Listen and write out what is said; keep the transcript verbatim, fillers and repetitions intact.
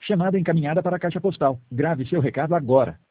Chamada encaminhada para a caixa postal. Grave seu recado agora.